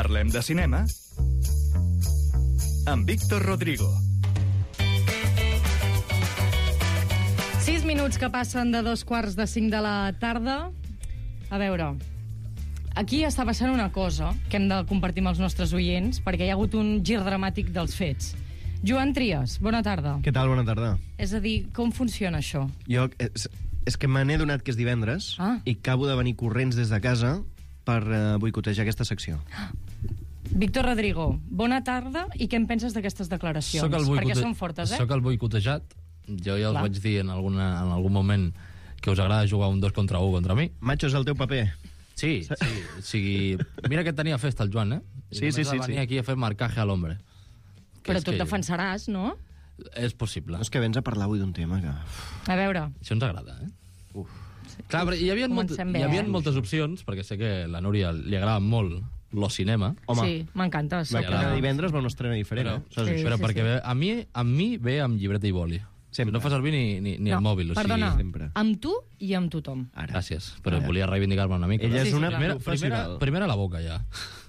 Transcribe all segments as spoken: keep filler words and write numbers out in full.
Parlem de cinema amb Víctor Rodrigo. Sis minuts que passen de dos quarts de cinc de la tarda. A veure, aquí està passant una cosa que hem de compartir amb els nostres oients, perquè hi ha hagut un gir dramàtic dels fets. Joan Trias, bona tarda. Què tal? Bona tarda. És a dir, com funciona això? Jo, és, és que me n'he donat que és divendres Ah. i acabo de venir corrents des de casa per uh, boicotejar aquesta secció. Víctor Rodrigo, bona tarda, i què en penses d'aquestes declaracions? Soc el boicote... Perquè són fortes, eh? Soc el boicotejat. Jo ja els Clar. vaig dir en, alguna, en algun moment que us agrada jugar un dos contra un contra mi. Macho, és el teu paper. Sí, sí. O sigui, mira que tenia festa el Joan, eh? I Sí, sí, només sí, va venir sí. aquí a fer marcaje a l'hombre. Que Però és tu et que- defensaràs, no? És possible. No és que vens a parlar avui d'un tema que... A veure, Això ens agrada, eh? Uf. Clar, però hi havia, molt, Comencem hi bé, havia eh? moltes opcions, perquè sé que a la Núria li agrada molt lo cinema. Home, sí, m'encanta. va, Soc cada una- divendres va una estrena diferent, Però, eh? Saps Sí, això? però sí, perquè sí. Ve, a, mi, a mi ve amb llibreta i boli. Sempre. No fa servir ni, ni, ni No, el mòbil. O perdona, sigui, sempre. amb tu i amb tothom. Ara. gràcies, però Ara. volia reivindicar-me una mica. Ella Sí, és sí, una clar. primera, professional. primera, primera a la boca, ja.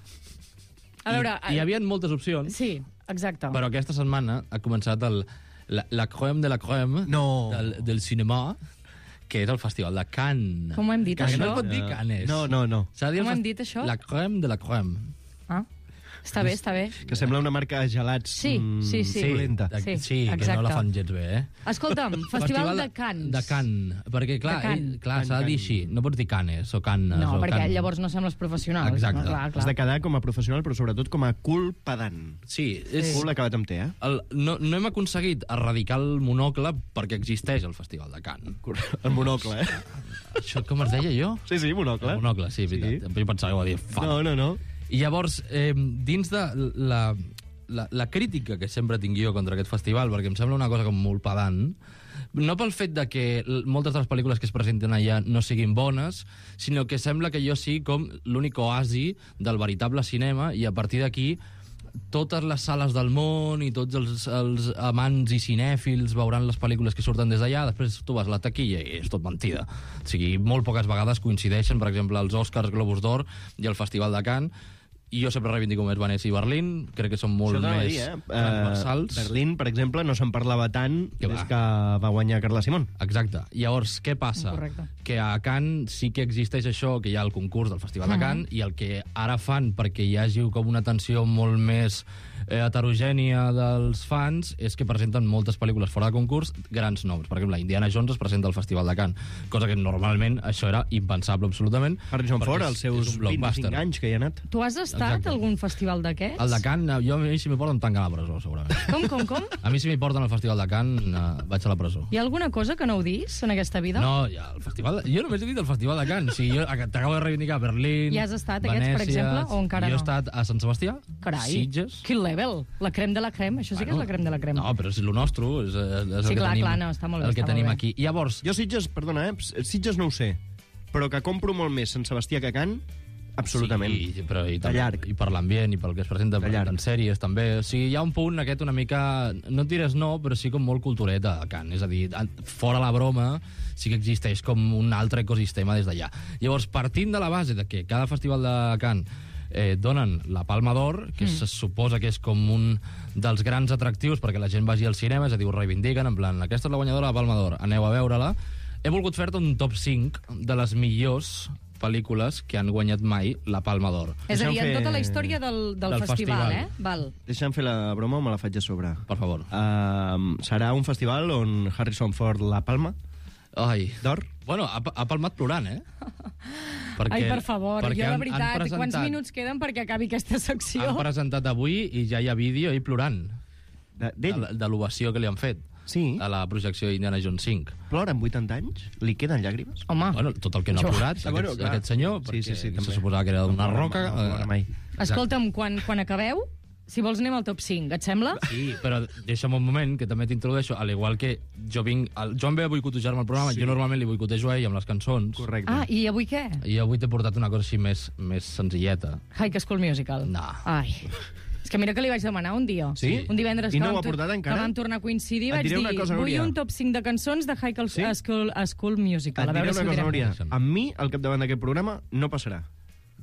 A veure, I, hi havia moltes opcions, sí, exacte. però aquesta setmana ha començat el, la, la crème de la crème No. del, del cinema, que és el Festival de Cannes. Com ho hem dit, Que no això? es pot dir Cannes. No, no, no. S'ha de dir Com el hem fest- dit, això? La crème de la crème. Ah, està bé, està bé. Que sembla una marca de gelats Sí, mm, sí, sí. dolenta. de- Sí, sí, que exacte. no la fan gens bé, eh? Escolta'm, Festival de Cannes. De Cannes, perquè clar, De Cannes. ell, clar Cannes, s'ha de dir Cannes. així, no pots dir Cannes o Cannes No, o perquè Cannes. llavors no sembles professional. Exacte. No, clar, Has clar. de quedar com a professional, però sobretot com a cul pedant. Sí, és... Cul acabat amb T, eh? El, no, no hem aconseguit erradicar el monocle perquè existeix el Festival de Cannes. El monocle, eh? Això com es deia jo? Sí, sí, monocle. El monocle, sí, veritat. Jo pensava que ho dir fa. No, no, no. I llavors, eh, dins de la, la, la crítica que sempre tinc jo contra aquest festival, perquè em sembla una cosa com molt pedant, no pel fet de que l- moltes de les pel·lícules que es presenten allà no siguin bones, sinó que sembla que jo sigui com l'únic oasi del veritable cinema, i a partir d'aquí totes les sales del món i tots els, els amants i cinèfils veuran les pel·lícules que surten des d'allà, després tu vas a la taquilla i és tot mentida. O sigui, molt poques vegades coincideixen, per exemple, els Oscars, Globus d'Or i el Festival de Cannes, i jo sempre reivindico més Venècia i Berlín, crec que són molt Això t'anava a més dir, eh? transversals. Uh, Berlín, per exemple, no se'n parlava tant Que des va. que va guanyar Carla Simón. Exacte. Llavors, què passa? Correcte. Que a Cannes sí que existeix això, que hi ha el concurs del Festival de Cannes, i el que ara fan perquè hi hagi com una atenció molt més eh, heterogènia dels fans és que presenten moltes pel·lícules fora de concurs, grans noms. Per exemple, Indiana Jones es presenta al Festival de Cannes, cosa que normalment això era impensable absolutament. Harrison perquè Ford, és- als seus és un blockbuster. vint-i-cinc anys que hi ha anat. Tu has estat Exacte. a algun festival d'aquests? El de Cannes, jo a mi si m'hi porten tanquen a la presó, segurament. Com, com, com? A mi si m'hi porten al Festival de Cannes eh, vaig a la presó. Hi ha alguna cosa que no heu dit en aquesta vida? No, ja, el festival... Jo només he dit el Festival de Cannes. Sí, jo t'acabo de reivindicar Berlín, I has estat a aquests, per Venècia, exemple, o encara jo no? he estat a Sant Sebastià, Carai, Sitges... quin level. La crem de la crem, això sí que és la crem de la crem. No, però és el nostre, és, és el Sí, que clar, tenim, clar, no, està molt bé, el que està tenim molt bé. aquí. Llavors, Jo Sitges, perdona, eh? Sitges no ho sé, però que compro molt més Sant Sebastià que Can, absolutament. Sí, però i, De també, llarg. i per l'ambient, i pel que es presenta De llarg. en sèries, també. O sigui, hi ha un punt aquest una mica... No et diràs no, però sí com molt cultureta a Cannes. És a dir, fora la broma, sí que existeix com un altre ecosistema des d'allà. Llavors, partint de la base de que cada festival de Cannes eh, donen la Palma d'Or, que mm. se suposa que és com un dels grans atractius perquè la gent vagi al cinema, és a dir, ho reivindiquen, en plan, aquesta és la guanyadora de la Palma d'Or, aneu a veure-la. He volgut fer-te un top cinc de les millors pel·lícules que han guanyat mai la Palma d'Or. És a dir, Deixa'm en fer- tota la història del, del, del festival, festival. eh? Val. Deixa'm fer la broma o me la faig a sobre? Per favor. Uh, serà un festival on Harrison Ford la palma Ai. d'or? Bueno, ha, ha palmat plorant, eh? Perquè, Ai, per favor, jo perquè de han- veritat, han presentat, quants minuts queden perquè acabi aquesta secció? Han presentat avui i ja hi ha vídeo ell plorant De- de, D'ell? de l'ovació que li han fet Sí. a la projecció d'Indiana Jones cinc. Plora amb vuitanta anys? Li queden llàgrimes? Home, Bueno, tot el que no Jo- ha plorat, Sí, aquest, bueno, clar. aquest senyor, Sí, perquè sí, sí, se també. suposava que era d'una No, roca. no, no, no, mai. escolta'm, quan, quan acabeu, si vols anem al top cinc, et sembla? Sí, però deixa'm un moment, que també t'introdueixo, al igual que jo vinc... El Joan ve a boicotejar-me el programa, sí. Jo normalment li boicotejo a ell amb les cançons. Correcte. Ah, i avui què? I avui t'he portat una cosa així més, més senzilleta. High School Musical. No. Ai. És que mira que li vaig demanar un dia. Sí? Un divendres I que, no ho vam ha tor- portat encara? que vam tornar a coincidir, Et vaig diré dir, una cosa, vull Núria. un top cinc de cançons de High Sí? School, School Musical. Et A diré veure una si ho cosa, direm. Núria. Amb mi, al capdavant d'aquest programa, no passarà. Vaja.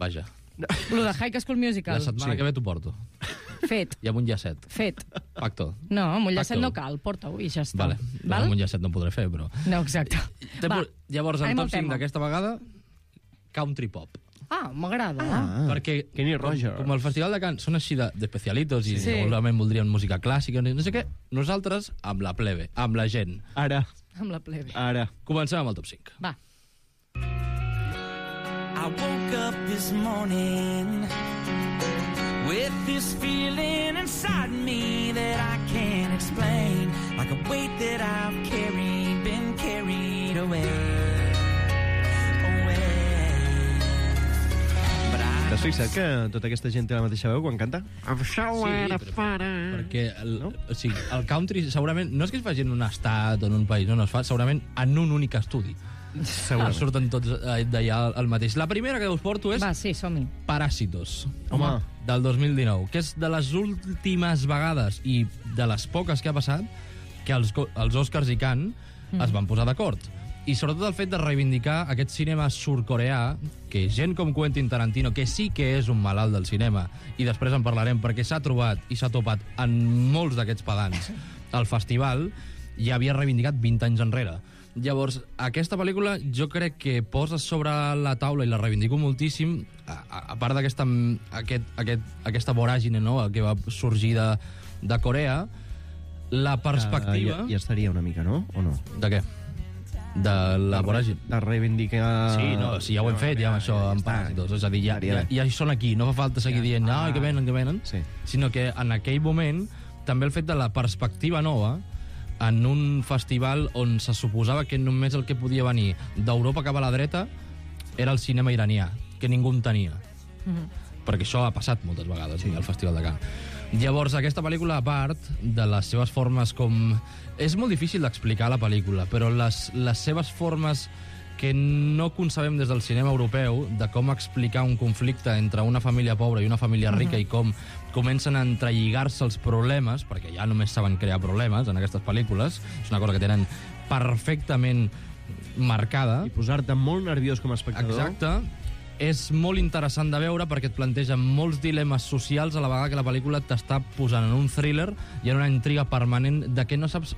Lo de High School Musical. La setmana Sí. que ve t'ho porto. Fet, I amb un llacet. fet. Pacto. No, amb un llacet Pacto. no cal, porta-ho i ja està. Vale. Val? Amb un llacet no ho podré fer, però... No, exacte. Va, Llavors, el anem al top cinc tema. d'aquesta vegada, country pop. Ah, m'agrada. Ah, Perquè Kenny com, Rogers. com el Festival de Cant són així de- d'especialitos i Sí. segurament voldrien música clàssica, no sé què, nosaltres amb la plebe, amb la gent. Ara, Amb la plebe. ara. Comencem amb el top cinc. Va. I woke up this morning with this feeling inside me that I can't explain, like a weight that I've carried, been carried away, away. But I T'has fixat que tota aquesta gent té la mateixa veu quan canta? Sí, però, perquè el, no? o sigui, el country segurament no és que es faci en un estat o en un país, no, no, es fa segurament en un únic estudi. Segurament. Surten tots eh, d'allà el mateix. La primera que us porto és Va, sí, som-hi. Paràsitos. Home. Del dos mil dinou, que és de les últimes vegades i de les poques que ha passat que els, co- els Oscars i Cannes mm. es van posar d'acord. I sobretot el fet de reivindicar aquest cinema surcoreà, que gent com Quentin Tarantino, que sí que és un malalt del cinema, i després en parlarem perquè s'ha trobat i s'ha topat en molts d'aquests pedants al festival, ja havia reivindicat vint anys enrere. Llavors, aquesta pel·lícula jo crec que posa sobre la taula, i la reivindico moltíssim, a, a, a part d'aquesta aquest, aquest, aquesta voràgine, no?, que va sorgir de, de Corea, la perspectiva... Uh, ja, ja estaria una mica, no? O no? De què? De la voràgine. De reivindicar... Sí, no, sí, ja ho hem fet, ja, amb això, amb Paràsitos. És a dir, ja, ja, ja hi són aquí, no fa falta seguir dient, no, que venen, que venen, Sí. sinó que en aquell moment també el fet de la perspectiva nova en un festival on se suposava que només el que podia venir d'Europa cap a la dreta era el cinema iranià, que ningú en tenia. Mm-hmm. Perquè això ha passat moltes vegades sí. al Festival de Cannes. Llavors, aquesta pel·lícula, a part de les seves formes com... És molt difícil d'explicar la pel·lícula, però les, les seves formes que no concebem des del cinema europeu, de com explicar un conflicte entre una família pobra i una família rica, uh-huh. i com comencen a entrelligar-se els problemes, perquè ja només saben crear problemes en aquestes pel·lícules, és una cosa que tenen perfectament marcada. I posar-te molt nerviós com a espectador. Exacte. És molt interessant de veure perquè et planteja molts dilemes socials a la vegada que la pel·lícula t'està posant en un thriller i en una intriga permanent de que no saps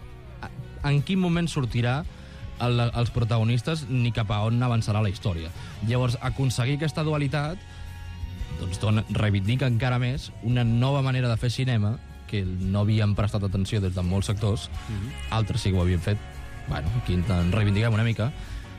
en quin moment sortirà el, els protagonistes ni cap a on avançarà la història. Llavors, aconseguir aquesta dualitat doncs dona, reivindica encara més una nova manera de fer cinema que no havíem prestat atenció des de molts sectors, mm-hmm. altres sí que ho havien fet. Bueno, aquí en reivindiquem una mica.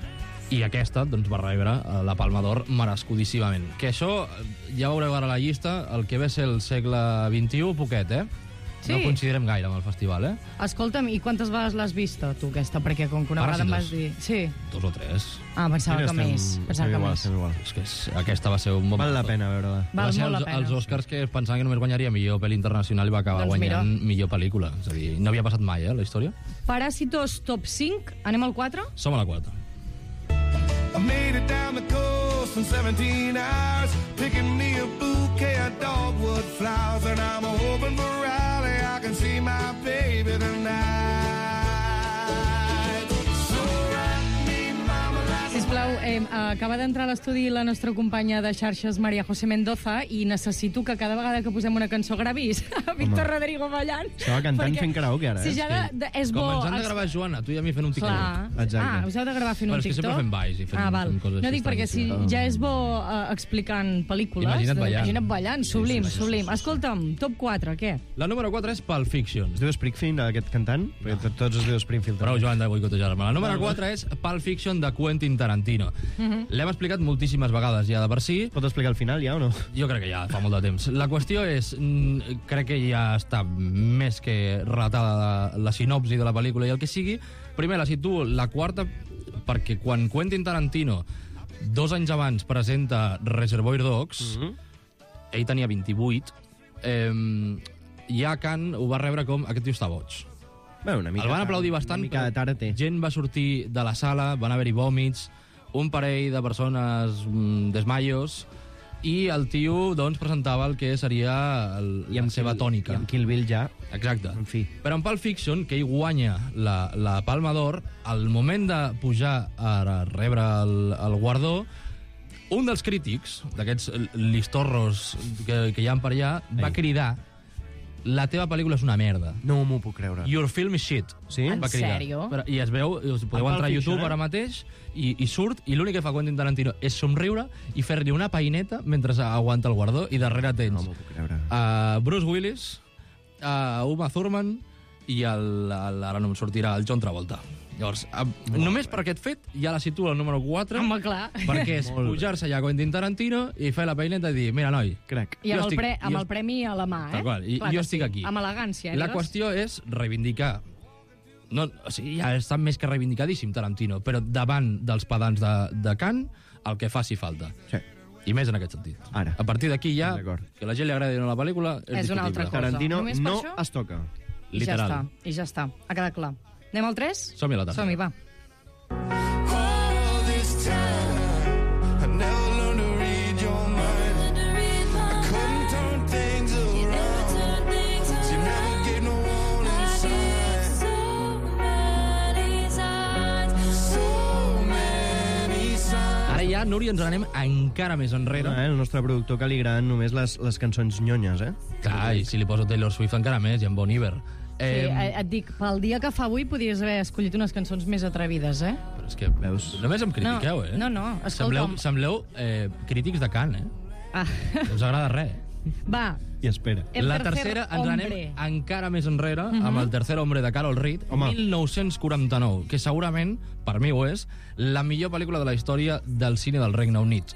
I aquesta doncs, va rebre la Palma d'Or merescudíssimament. Que això, ja veureu ara la llista, el que ve a ser el segle vint-i-u, poquet, eh? Sí. No coincidirem gaire amb el festival, eh? Escolta'm, i quantes vegades l'has vista, tu, aquesta? Perquè com que una vegada em vas dir... Sí. Dos o tres. Ah, pensava Mira, que estem- més. estem Pensava que igual, més. estem igual. És que és, aquesta va ser un bon... Val la pena veure-la. Va Val ser molt la els, pena. els Oscars que pensaven que només guanyaria millor pel·li internacional i va acabar Doncs guanyant mira. millor pel·lícula. És a dir, no havia passat mai, eh, la història. Paràsitos top cinc. Anem al quatre? Som a la quarta. I made it down the coast in seventeen hours, picking me a bouquet of dogwood flowers, and I'm hoping for rally I can see my baby tonight. So wrap me, mama, like Sisplau, eh, acaba d'entrar a l'estudi la nostra companya de xarxes, Maria José Mendoza, i necessito que cada vegada que posem una cançó gravis a Víctor Rodrigo ballant. Estava cantant perquè fent karaoke, ara, eh? Si ja de, de, és bo... Com ens han de ex- gravar, Joana, tu i a mi fent un TikTok. Clar. Exacte. Ah, us heu de gravar fent Però un és que TikTok? sempre fem balls i fem- ah, val. fem coses No així dic perquè si estranyes, sí. ja és bo uh, explicant pel·lícules... Imagina't doncs ballant. Imagina't ballant, sublim, Sí, sí, sí, sublim. sí, sí. Escolta'm, top quatre, què? La número quatre és Pulp Fiction. Es diu Springfield, aquest cantant? Perquè tot- tots es diu Springfield. Prou, també. Joan, de boicotejar-me. La número quatre és Pulp Fiction de Quentin Tarantino. L'hem explicat moltíssimes vegades ja de per si. Pot explicar el final, ja, o no? Jo crec que ja fa molt de temps. La qüestió és, mm, crec que ja està més que relatada la, la sinopsi de la pel·lícula i el que sigui. Primer la situo la quarta perquè quan Quentin Tarantino dos anys abans presenta Reservoir Dogs, Mhm. ell tenia vint-i-vuit, eh, ja Cannes ho va rebre com aquest tio està boig. Bé, una mica El van aplaudir bastant, Una mica de tara té. gent va sortir de la sala, van haver-hi vòmits, un parell de persones mm, desmaios, i el tio doncs, presentava el que seria el, la seva Kill- tònica. I amb Kill Bill ja, Exacte. en fi. Però en Pulp Fiction, que ell guanya la, la Palma d'Or, al moment de pujar a rebre el, el guardó, un dels crítics, d'aquests listorros que, que hi ha per allà, va Ei. cridar la teva pel·lícula és una merda. No m'ho puc creure. Your film is shit. Sí? En Va cridar. sèrio? Però- I es veu, us podeu En entrar a Pulp YouTube Fiction, eh? ara mateix i, i surt, i l'únic que fa Quentin Tarantino és somriure i fer-li una paineta mentre aguanta el guardó i darrere No tens m'ho puc creure. uh, Bruce Willis, uh, Uma Thurman i el, el, ara no em sortirà, el John Travolta. Llavors, uh, només per aquest fet ja la situa al número quatre, Home, clar. perquè és Molt bé. pujar-se allà a Quentin Tarantino i fer la paineta i dir, mira, noi, Crec. I amb, Jo el, estic- pre, amb jo- el premi a la mà, eh? Tal qual, i- Clar jo que estic aquí. Amb elegància, eh? la digues? qüestió és reivindicar. No, o sigui, ja està més que reivindicadíssim Tarantino, però davant dels pedants de, de Cannes, el que faci falta. Sí. I més en aquest sentit. Ara. A partir d'aquí ja, D'acord. que la gent li agradi o no la pel·lícula, és, És una altra discutible. cosa. Tarantino Només per no això? es toca. I ja Literal. està, i ja està. Ha quedat clar. Anem al tres? Som-hi a la tercera. Som-hi, va. All this time, I never learned to read your mind. I couldn't turn things around. You never gave no warning signs. So many signs. Ara ja, Núria, ens n'anem encara més enrere. Eh? El nostre productor que li agraden només les, les cançons nyonyes, eh? Clar, i si li poso Taylor Swift encara més, i en Bon Iver. Sí, eh, et dic, pel dia que fa avui podries haver escollit unes cançons més atrevides, eh? Però és que Veus? només em critiqueu, no, eh? No, no, escolta'm. Sembleu, sembleu eh, crítics de Cannes, eh? Ah. No us agrada res. Va, I espera. El la tercer tercera ens hombre. anem encara més enrere, uh -huh. amb el tercer hombre de Carol Reed, Home. mil nou-cents quaranta-nou, que segurament, per mi ho és, la millor pel·lícula de la història del cine del Regne Unit.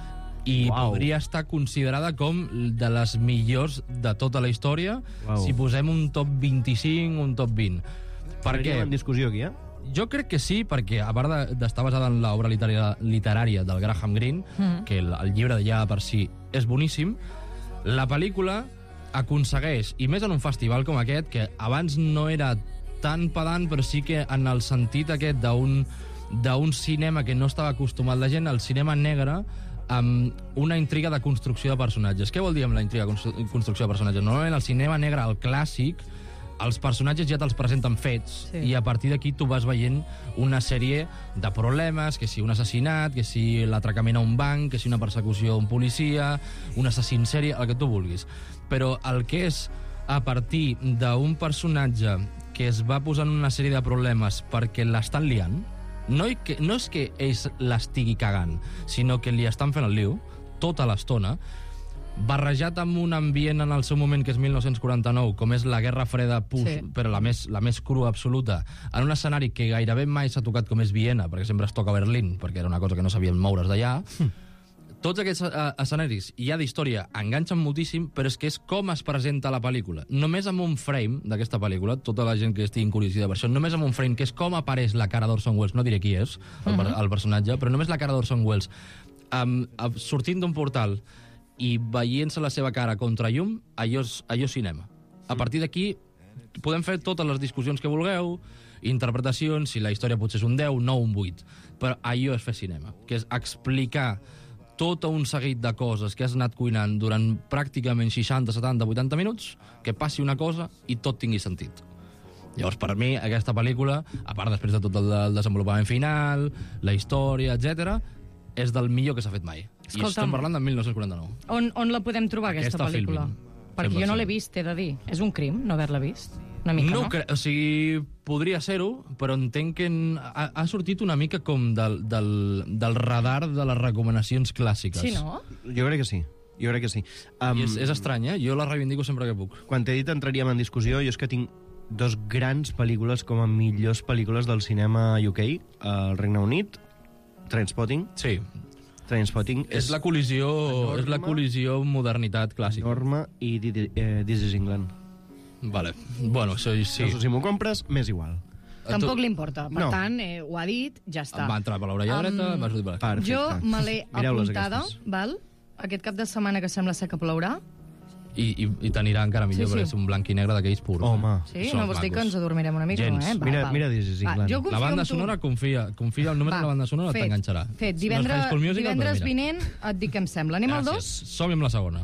I Uau. podria estar considerada com de les millors de tota la història, Uau. si posem un top vint-i-cinc, un top vint. Per Estaríem què? en discussió aquí, eh? Jo crec que sí, perquè a part de- d'estar basada en l'obra literària, literària del Graham Greene, mm. que el, el llibre ja per si és boníssim, la pel·lícula aconsegueix, i més en un festival com aquest, que abans no era tan pedant, però sí que en el sentit aquest d'un d'un cinema que no estava acostumat la gent, el cinema negre, amb una intriga de construcció de personatges. Què vol dir amb la intriga de constru- construcció de personatges? Normalment el cinema negre, el clàssic, els personatges ja te'ls presenten fets, Sí. i a partir d'aquí tu vas veient una sèrie de problemes, que si un assassinat, que si l'atracament a un banc, que si una persecució a un policia, un assassí en sèrie, el que tu vulguis. Però el que és a partir d'un personatge que es va posant una sèrie de problemes perquè l'estan liant, no, i que, no és que ells l'estigui cagant, sinó que li estan fent el liu tota l'estona, barrejat amb un ambient en el seu moment que és mil nou-cents quaranta-nou, com és la Guerra Freda pus, Sí. però la més, la més crua absoluta, en un escenari que gairebé mai s'ha tocat com és Viena, perquè sempre es toca a Berlín, perquè era una cosa que no sabien moure's d'allà. Tots aquests uh, escenaris ja d'història enganxen moltíssim, però és que és com es presenta la pel·lícula. Només amb un frame d'aquesta pel·lícula, tota la gent que estigui curiosida per això, només amb un frame, que és com apareix la cara d'Orson Welles, no diré qui és, el, uh -huh. el personatge, però només la cara d'Orson Welles, um, uh, sortint d'un portal i veient-se la seva cara contra llum, allò és, allò és cinema. A partir d'aquí podem fer totes les discussions que vulgueu, interpretacions, si la història potser és un deu, no un vuit, però allò és fer cinema, que és explicar tot un seguit de coses que has anat cuinant durant pràcticament seixanta, setanta, vuitanta minuts, que passi una cosa i tot tingui sentit. Llavors, per mi, aquesta pel·lícula, a part després de tot el, el desenvolupament final, la història, etcètera, és del millor que s'ha fet mai. I Escolta'm. estem parlant de mil nou-cents quaranta-nou. on, on la podem trobar, aquesta, Aquesta pel·lícula? Filmin. Perquè cent per jo no cent. l'he vist, he de dir. És un crim no haver-la vist? Una mica, no? No, cre... o sigui, podria ser-ho, però entenc que en- ha, ha sortit una mica com del, del, del radar de les recomanacions clàssiques. Sí, no? Jo crec que sí. Jo crec que sí. Um, I és, és estrany, eh? Jo la reivindico sempre que puc. Quan t'he dit entraríem en discussió, jo és que tinc dos grans pel·lícules com a millors pel·lícules del cinema U K, al Regne Unit, Trainspotting. Sí, Trainspotting és, és la col·lisió, enorme. és la col·lisió modernitat clàssica. enorme i Di- Di- eh, This is England. Vale. Bueno, això sí. Sí. Si m'ho compres, m'és igual. Tampoc li importa. Per No. tant, eh, ho ha dit, ja està. Va entrar per l'orella Um, dreta, va sortir per la... Perfecte. Jo me l'he Mireu-les, apuntada, aquestes. val? Aquest cap de setmana que sembla ser que plourà. I, i, i t'anirà encara millor, Sí, sí, sí. perquè és un blanc i negre d'aquells purs. Home. Sí? Són no vols dir macos. que ens adormirem una mica, Gens. no, eh? Val, Mira- val. mira This is Va, England. jo confio La banda en tu. sonora confia, confia només Va, en la banda sonora fet, t'enganxarà. Fet, No és divendres, High School Musical, divendres però mira. vinent et dic què em sembla. Anem al Gràcies. dos? Som-hi amb la segona.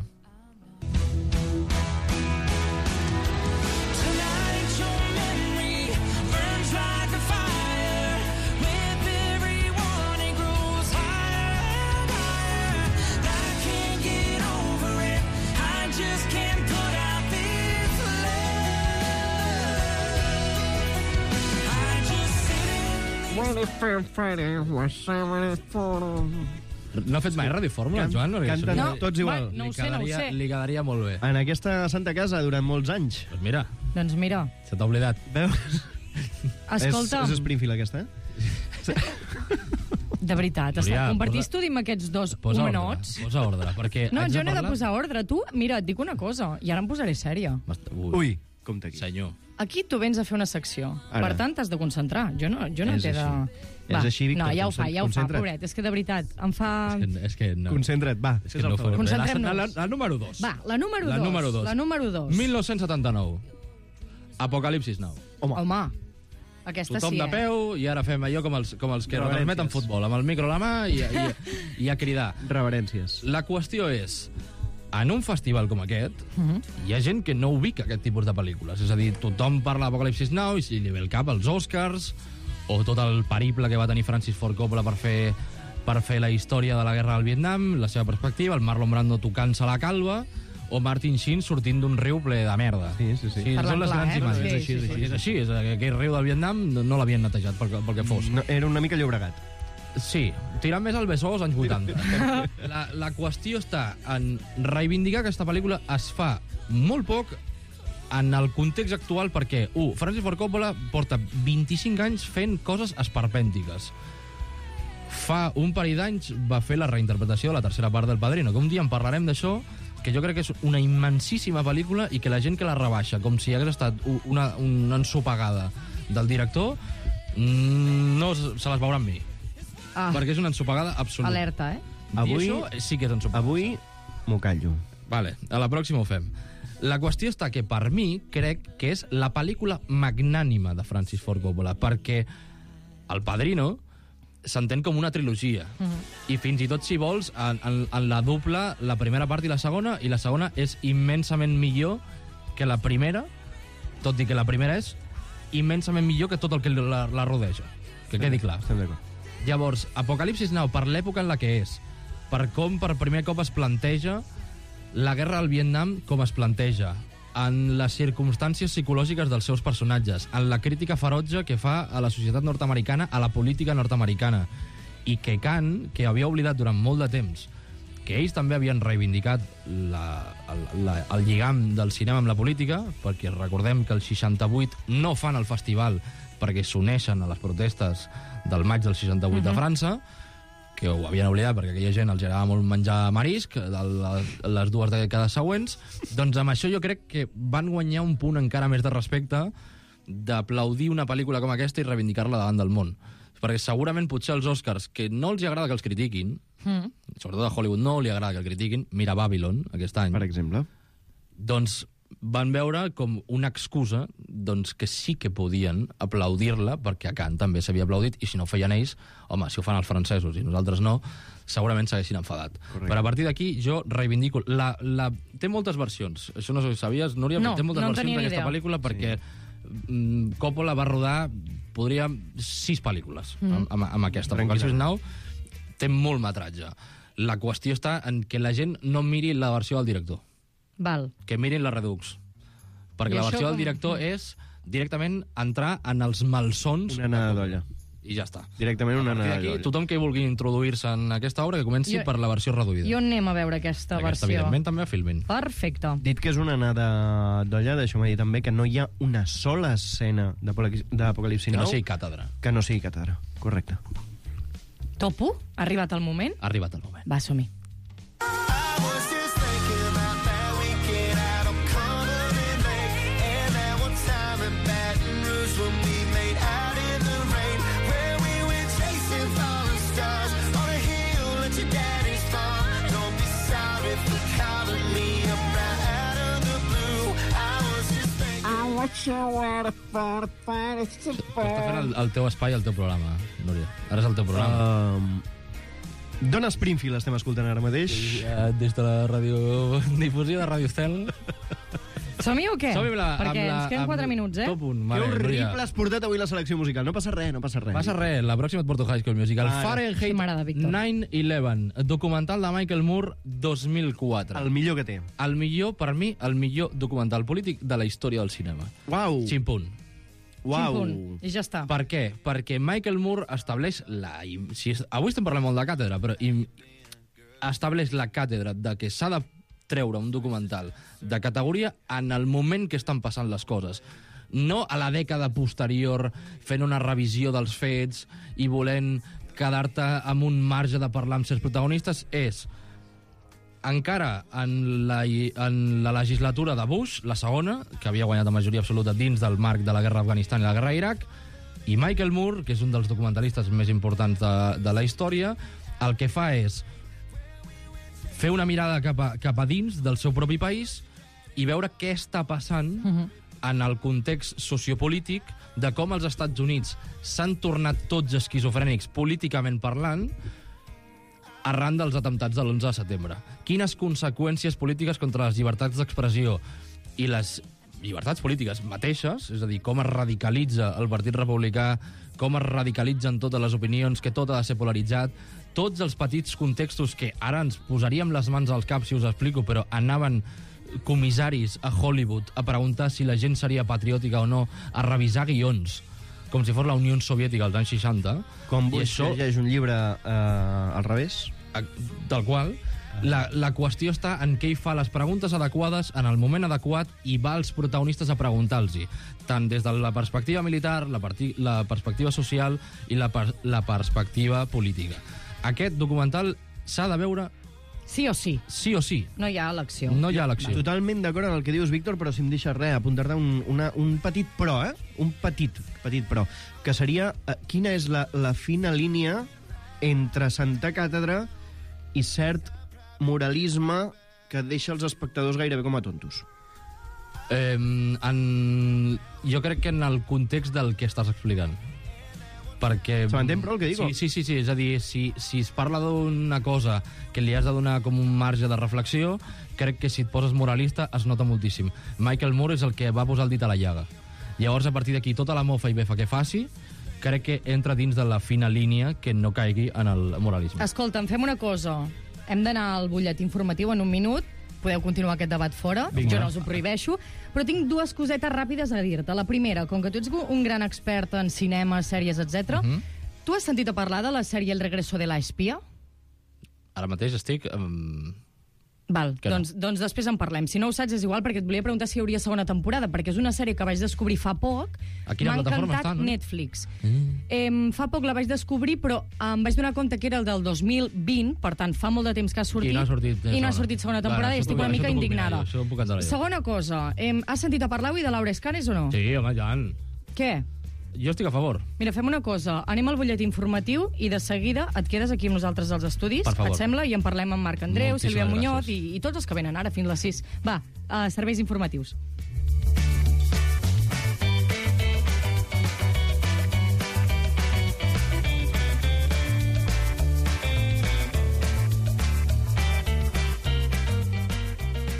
Tonight your memory burns like a fire. With every one it grows higher and higher No ha fet mai Ràdio Fórmula, Can- Joan? Perquè canten això No, li- tots igual. va, no ho li sé, no ho quedaria- sé. Li quedaria molt bé. En aquesta santa casa durant molts anys. Doncs mira, Doncs mira, se t'ha oblidat. Veus? escolta, És, és Springfield, aquesta? de veritat, Núria, està, compartís posa- tu amb aquests dos Posa ordre, homenots? posa ordre, perquè... No, haig jo no he de parlar- posar ordre. Tu, mira, et dic una cosa, i ara em posaré sèria. M'est- Ui, Ui, compte aquí. senyor. Aquí tu vens a fer una secció. Ara. Per tant, t'has de concentrar. Jo no, jo no És t'he de... així. Va, És així, Víctor, no, ja ho fa, ja ho fa, concentra't. pobret. És que de veritat, em fa... És que, és que no. Concentra't, va. És que fes el no favor. faré res. Concentrem-nos. La, la, la número dos. Va, la número La dos. número dos. La número dos. mil nou-cents setanta-nou. Apocalipsis Now. Home, Home, aquesta Tothom sí, de eh? peu i ara fem allò com els, com els que Reverències. retransmeten futbol, amb el micro a la mà i, i, i a cridar. reverències. La qüestió és, en un festival com aquest, Mhm. hi ha gent que no ubica aquest tipus de pel·lícules. És a dir, tothom parla d'Apocalipsis Now i si li ve el cap els Oscars, o tot el periple que va tenir Francis Ford Coppola per fer, per fer la història de la guerra del Vietnam, la seva perspectiva, el Marlon Brando tocant-se la calva, o Martin Sheen sortint d'un riu ple de merda. Sí, sí, sí. sí Parlant són les clar, grans eh? imatges. Sí, és així, sí, és sí, així. És així, és que aquell riu del Vietnam no, no l'havien netejat pel, que- pel que fos. No, era una mica Llobregat. Sí, tirant més al Besòs, anys vuitanta. La, la qüestió està en reivindicar que aquesta pel·lícula es fa molt poc en el context actual perquè, u, Francis Ford Coppola porta vint-i-cinc anys fent coses esperpèntiques. Fa un parell d'anys va fer la reinterpretació de la tercera part del Padrino, que un dia en parlarem d'això, que jo crec que és una immensíssima pel·lícula i que la gent que la rebaixa com si hagués estat u- una, una ensopegada del director mm, no se se les veurà amb mi. Ah, Perquè és una ensopegada absoluta. alerta, eh? Avui... Avui- I això sí que és ensopegada. Avui m'ho callo. Vale, a la pròxima ho fem. La qüestió està que, per mi, crec que és la pel·lícula magnànima de Francis Ford Coppola, perquè El Padrino s'entén com una trilogia. Uh -huh. I fins i tot, si vols, en, en, en la dupla, la primera part i la segona, i la segona és immensament millor que la primera, tot i que la primera és immensament millor que tot el que la, la rodeja. Que quedi clar. Estem d'acord. Llavors, Apocalipsis Now, per l'època en la que és, per com per primer cop es planteja la guerra al Vietnam com es planteja, en les circumstàncies psicològiques dels seus personatges, en la crítica ferotge que fa a la societat nord-americana, a la política nord-americana, i que Khan, que havia oblidat durant molt de temps que ells també havien reivindicat la, el, la, el lligam del cinema amb la política, perquè recordem que el seixanta-vuit no fan el festival perquè s'uneixen a les protestes del maig del seixanta-vuit uh-huh. de França, que ho havien oblidat perquè aquella gent els agradava molt menjar marisc de les, les dues dècades següents, doncs amb això jo crec que van guanyar un punt encara més de respecte d'aplaudir una pel·lícula com aquesta i reivindicar-la davant del món. Perquè segurament potser als Oscars, que no els agrada que els critiquin, Mm. sobretot a Hollywood no li agrada que el critiquin, mira Babylon aquest any, Per exemple. doncs van veure com una excusa doncs, que sí que podien aplaudir-la, perquè a Cannes també s'havia aplaudit, i si no ho feien ells, home, si ho fan els francesos i nosaltres no, segurament s'haguessin enfadat. Correcte. Però a partir d'aquí jo reivindico... La, la... Té moltes versions, això no sé si sabies, Núria, No, però té moltes no en versions tenia ni d'aquesta idea. pel·lícula perquè sí. Coppola va rodar, podria, sis pel·lícules mm. amb, amb, amb aquesta. Tranquil·la. Apocalipsis Now té molt metratge. La qüestió està en que la gent no miri la versió del director, Val. que mirin la Redux. Perquè I la això versió del com- director és directament entrar en els malsons... Una anada d'olla. I ja està. Directament una A partir anada d'aquí, d'olla. tothom que vulgui introduir-se en aquesta obra, que comenci Jo- per la versió reduïda. I on anem a veure aquesta, Aquesta, versió? evidentment, també a Filmin. Perfecte. Dit que és una anada d'olla, deixeu-me dir també que no hi ha una sola escena d'Apocalipsi- d'Apocalipsi Que no Now sigui càtedra. que no sigui càtedra. Correcte. Topo? Ha arribat el moment? Ha arribat el moment. Va, som-hi. I was just thinking about that weekend out on Cumberland Lake, and that one time in Baton Rouge when we made out in the rain, where we went chasing falling stars on a hill at your daddy's farm. Don't be sorry for calling me up right out of the blue. I was just thinking. I want you to find a find it's a Està fent el, el teu espai, el teu programa, Núria. Ara és el teu programa. Um, Dona Springfield estem escoltant ara mateix. Uh, des de la radiodifusió de Radio Estel. Som-hi o què? Som-hi amb la... Perquè amb la, ens queden amb quatre minuts, eh? Top un. Que Vale, horrible Núria. has portat avui la selecció musical. No passa res, no passa res. Passa res, la pròxima et porto High School Musical. Ara. Sí, Fahrenheit m'agrada, Víctor. nou onze, documental de Michael Moore dos mil quatre. El millor que té. El millor, per mi, el millor documental polític de la història del cinema. Uau! Ximpunt. Uau. Quin punt. I ja està. Per què? Perquè Michael Moore estableix la... Si és, avui estem parlant molt de càtedra, però im, estableix la càtedra de que s'ha de treure un documental de categoria en el moment que estan passant les coses. No a la dècada posterior fent una revisió dels fets i volent quedar-te amb un marge de parlar amb certs protagonistes. És encara en la, en la legislatura de Bush, la segona, que havia guanyat la majoria absoluta dins del marc de la guerra a Afganistan i la guerra a Iraq, i Michael Moore, que és un dels documentalistes més importants de, de la història, el que fa és fer una mirada cap a, cap a dins del seu propi país i veure què està passant uh-huh. en el context sociopolític de com els Estats Units s'han tornat tots esquizofrènics políticament parlant arran dels atemptats de l'onze de setembre. Quines conseqüències polítiques contra les llibertats d'expressió i les llibertats polítiques mateixes, és a dir, com es radicalitza el Partit Republicà, com es radicalitzen totes les opinions, que tot ha de ser polaritzat, tots els petits contextos que ara ens posaríem les mans al cap si us explico, però anaven comissaris a Hollywood a preguntar si la gent seria patriòtica o no, a revisar guions, com si fos la Unió Soviètica als anys seixanta. Com I Bush això, llegeix un llibre eh, al revés. tal qual. La, la qüestió està en què ell fa les preguntes adequades en el moment adequat i va als protagonistes a preguntar-los, tant des de la perspectiva militar, la, parti, la perspectiva social i la, per, la perspectiva política. Aquest documental s'ha de veure Sí o sí. sí o sí. No hi ha elecció. No hi ha elecció. Totalment d'acord amb el que dius, Víctor, però si em deixes res, apuntar-te un, una, un petit però, eh? Un petit, petit però, que seria eh, quina és la, la fina línia entre Santa Càtedra i cert moralisme que deixa els espectadors gairebé com a tontos. Eh, en... Jo crec que en el context del que estàs explicant. Perquè... Se m'entén, però, el que digo? Sí, sí, sí, sí. És a dir, si, si es parla d'una cosa que li has de donar com un marge de reflexió, crec que si et poses moralista es nota moltíssim. Michael Moore és el que va posar el dit a la llaga. Llavors, a partir d'aquí, tota la mofa i befa que faci, crec que entra dins de la fina línia que no caigui en el moralisme. Escolta'm, fem una cosa. Hem d'anar al butlletí informatiu en un minut. Podeu continuar aquest debat fora. Vinga. Jo no us ho prohibeixo. Però tinc dues cosetes ràpides a dir-te. La primera, com que tu ets un gran expert en cinema, sèries, etcètera, Mhm. tu has sentit a parlar de la sèrie El regreso de la espía? Ara mateix estic... Um... Val, Que no. doncs, doncs després en parlem. Si no ho saps és igual, perquè et volia preguntar si hi hauria segona temporada, perquè és una sèrie que vaig descobrir fa poc. A quina M'ha plataforma encantat està, no? Netflix. Mm. Eh, fa poc la vaig descobrir, però em vaig donar compte que era el del dos mil vint, per tant, fa molt de temps que ha sortit. I no ha sortit, eh, I no ha segona. sortit segona temporada, Vale, i això estic t'ho- una això mica t'ho puc mirar indignada. jo, això ho puc entrar jo. Segona cosa, eh, has sentit a parlar avui de Laura Escanes o no? Sí, home, Jan. Què? Jo estic a favor. Mira, fem una cosa. Anem al butlletí informatiu i de seguida et quedes aquí amb nosaltres als estudis, Per favor. et sembla? I en parlem amb Marc Andreu, Moltíssimes Sílvia Muñoz gràcies. i, i tots els que venen ara fins les sis. Va, uh, serveis informatius.